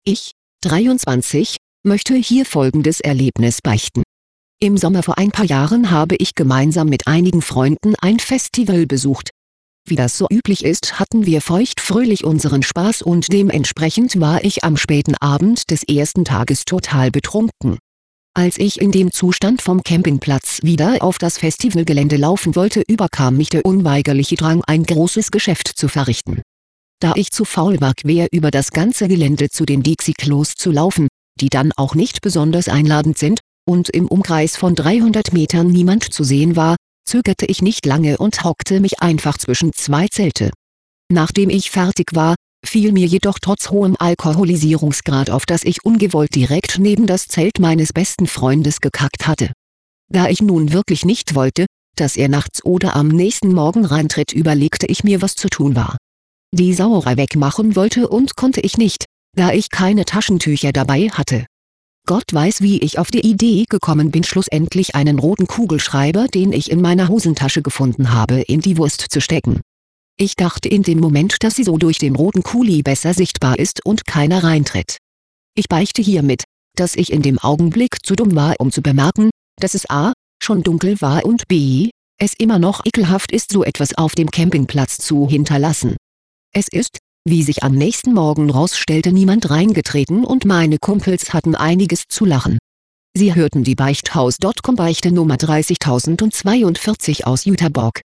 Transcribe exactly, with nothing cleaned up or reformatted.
Ich, dreiundzwanzig, möchte hier folgendes Erlebnis beichten. Im Sommer vor ein paar Jahren habe ich gemeinsam mit einigen Freunden ein Festival besucht. Wie das so üblich ist, hatten wir feuchtfröhlich unseren Spaß und dementsprechend war ich am späten Abend des ersten Tages total betrunken. Als ich in dem Zustand vom Campingplatz wieder auf das Festivalgelände laufen wollte, überkam mich der unweigerliche Drang, ein großes Geschäft zu verrichten. Da ich zu faul war, quer über das ganze Gelände zu den Dixie-Klos zu laufen, die dann auch nicht besonders einladend sind, und im Umkreis von dreihundert Metern niemand zu sehen war, zögerte ich nicht lange und hockte mich einfach zwischen zwei Zelte. Nachdem ich fertig war, fiel mir jedoch trotz hohem Alkoholisierungsgrad auf, dass ich ungewollt direkt neben das Zelt meines besten Freundes gekackt hatte. Da ich nun wirklich nicht wollte, dass er nachts oder am nächsten Morgen reintritt, überlegte ich mir, was zu tun war. Die Sauerei wegmachen wollte und konnte ich nicht, da ich keine Taschentücher dabei hatte. Gott weiß, wie ich auf die Idee gekommen bin, schlussendlich einen roten Kugelschreiber, den ich in meiner Hosentasche gefunden habe, in die Wurst zu stecken. Ich dachte in dem Moment, dass sie so durch den roten Kuli besser sichtbar ist und keiner reintritt. Ich beichte hiermit, dass ich in dem Augenblick zu dumm war, um zu bemerken, dass es a. schon dunkel war und b. es immer noch ekelhaft ist, so etwas auf dem Campingplatz zu hinterlassen. Es ist, wie sich am nächsten Morgen rausstellte, niemand reingetreten und meine Kumpels hatten einiges zu lachen. Sie hörten die Beichthaus Punkt com Beichte Nummer dreißigtausendzweiundvierzig aus Jüterbock.